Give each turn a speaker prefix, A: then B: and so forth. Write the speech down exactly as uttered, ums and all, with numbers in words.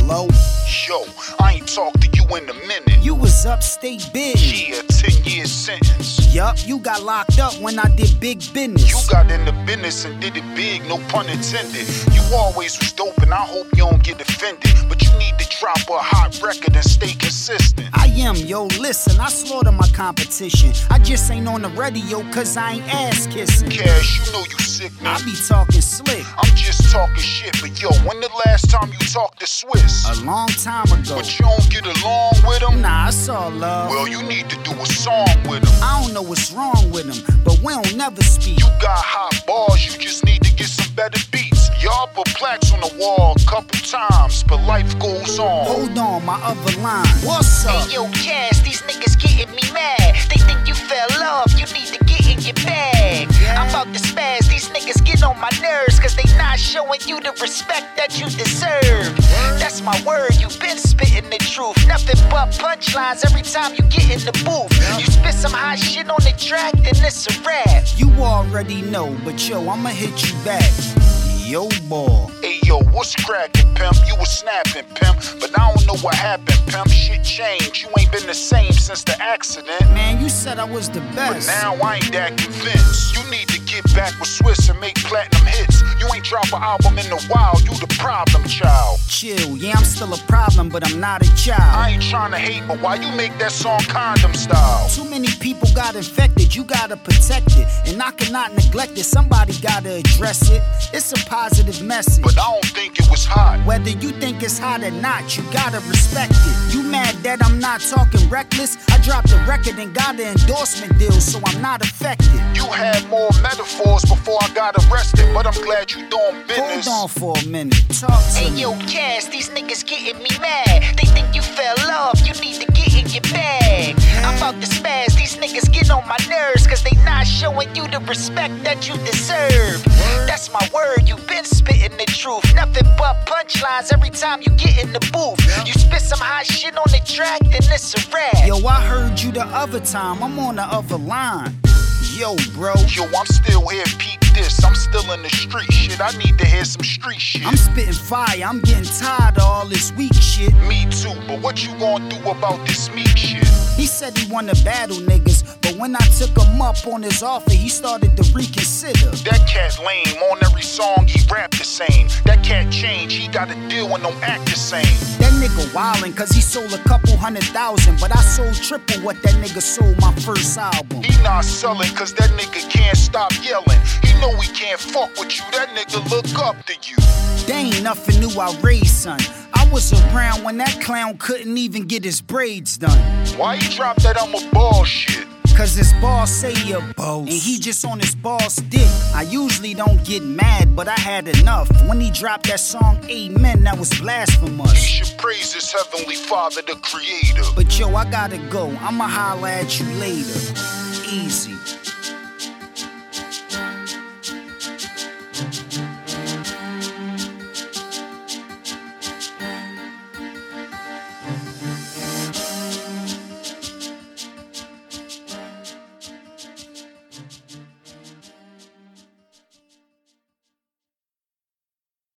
A: Hello?
B: Yo, I ain't talked to you in a minute.
A: You was upstate big.
B: Yeah, ten year sentence.
A: Yup, you got locked up when I did big business.
B: You got in the business and did it big, no pun intended. You always was dope and I hope you don't get offended. But you need to drop a hot record and stay consistent.
A: I am, yo, listen, I slaughter my competition. I just ain't on the radio cause I ain't ass kissing.
B: Cash, you know you sick, man.
A: I be talking slick.
B: I'm just talking shit, but yo, when the last time you talked to Swiss?
A: A long time ago.
B: But you don't get along with him?
A: Nah, it's all love.
B: Well, you need to do a song with him.
A: I don't know what's wrong with him, but we don't never speak.
B: You got hot bars, you just need to get some better beats. Y'all put plaques on the wall a couple times, but life goes on.
A: Hold on, my other line. What's up?
C: Hey, yo, Cash, these niggas getting me mad. They think you fell off, you need to get in your bag.
A: Yeah.
C: I'm about to spaz, these niggas get on my nerves, cause they not showing you the respect that you deserve. That's my word, you been spitting the truth. Nothing but punchlines every time you get in the booth. You spit some hot shit on the track, then it's a rap.
A: You already know, but yo, I'ma hit you back. Yo, boy.
B: Hey yo, what's crackin', pimp? You was snapping, pimp, but I don't know what happened, pimp. Shit changed, you ain't been the same since the accident.
A: Man, you said I was the
B: But
A: best.
B: now I ain't that convinced. You need to get back with Swiss and make platinum hits. You ain't drop an album in a while, you the problem child.
A: Chill, yeah, I'm still a problem, but I'm not a child.
B: I ain't tryna hate, but why you make that song condom style?
A: Too many people got infected, you gotta protect it. And I cannot neglect it, somebody gotta address it. It's a positive message.
B: But I don't think it was hot.
A: Whether you think it's hot or not, you gotta respect it. You mad that I'm not talking reckless? I dropped a record and got an endorsement deal, so I'm not affected.
B: You had more metaphors before I got arrested, but I'm glad you doing business.
A: Hold on for a minute, talk to
C: Hey,
A: me.
C: yo, Cash, these niggas getting me mad. They think you fell off, you need to get in your bag. I'm about to spaz, these niggas get on my nerves, cause they not showing you the respect that you deserve. That's my word, you been spitting the truth. Nothing but punchlines every time you get in the booth. You spit some hot shit on the track, then it's a rap.
A: Yo, I heard you the other time, I'm on the other line. Yo, bro.
B: Yo, I'm still here, peep this. I'm still in the street shit. I need to hear some street shit.
A: I'm spitting fire, I'm getting tired of all this weak shit.
B: Me too, but what you gonna do about this meat shit?
A: He said he wanna battle niggas, but when I took him up on his offer, he started to reconsider.
B: That cat lame, on every song he rap the same. That cat change, he got a deal and don't act the same.
A: That nigga wildin' cause he sold a couple hundred thousand, but I sold triple what that nigga sold my first album.
B: He not selling cause that nigga can't stop yelling. He know he can't fuck with you, that nigga look up to you.
A: They ain't nothing new, I raised, son. I was around when that clown couldn't even get his braids done.
B: Why you drop that I'm a bullshit?
A: Cause his boss say you're boss, and he just on his boss dick. I usually don't get mad, but I had enough. When he dropped that song, Amen, that was
B: He
A: blasphemous.
B: should praise his heavenly father, the creator.
A: But yo, I gotta go, I'ma holla at you later. Easy.